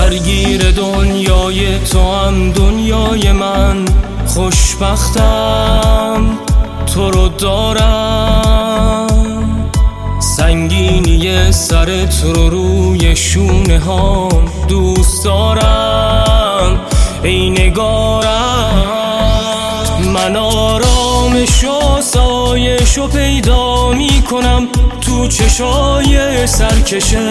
درگیر دنیای تو هم دنیای من، خوشبختم تو رو دارم. سنگینی سرت رو روی شونه هام دوست دارم ای نگارم. من آرامش و سایش رو پیدا می کنم تو چشای سرکشه،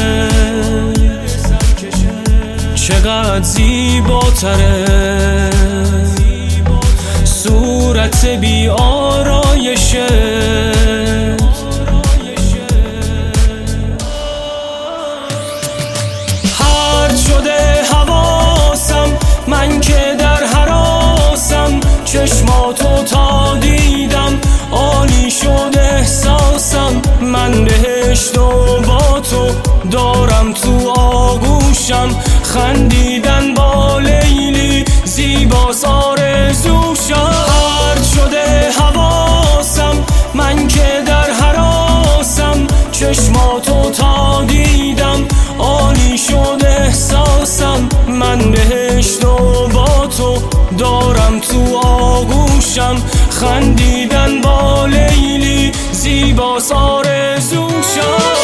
چقدر زیباتره صورت بی آرایشه. هرد شده حواسم من که در هراسم، چشماتو تا دیدم عالی شد احساسم. من بهشت و با تو دارم تو آغوشم، خندیدن با لیلی زیباست آرزوشم. هرد شده حواسم من که در هراسم، چشماتو تا دیدم عالی شد احساسم. من بهشت و با تو دارم تو آغوشم، خندیدن با لیلی زیباست آرزوشم.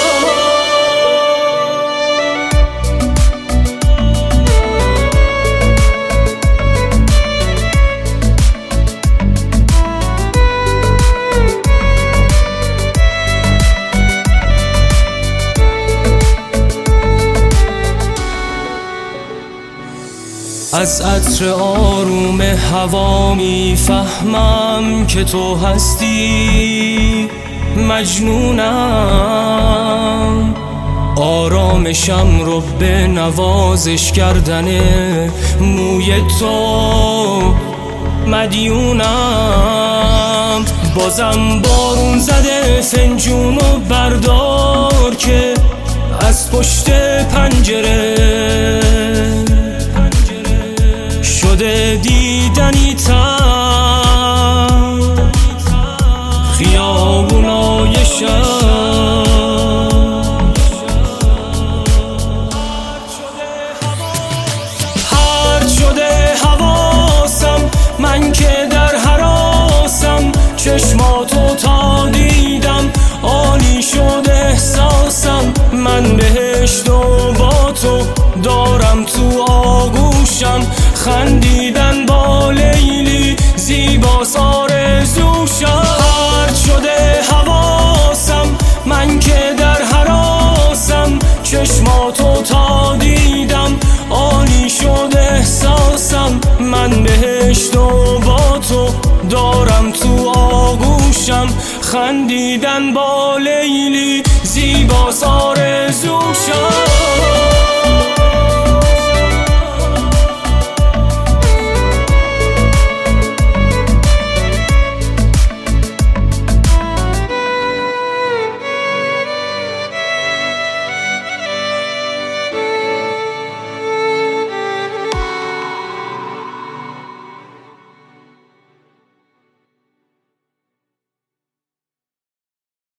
از عطر آروم هوا میفهمم که تو هستی، مجنونم. آرامشم رو به نوازش کردن موی تو مدیونم. بازم بارون زده فنجونو بردار که از پشت پنجره شده دیدنی تر خیابونای شهر. هرد شده حواسم من که در هراسم، چشماتو تا دیدم عالی شد احساسم. من بهشت و با تو دارم تو آغوشم، خندیدن با لیلی زیباست آرزوشم. هرد شده حواسم من که در هراسم، چشماتو تا دیدم عالی شد احساسم. من بهشت و با تو دارم تو آغوشم، خندیدن با لیلی زیباست آرزوشم.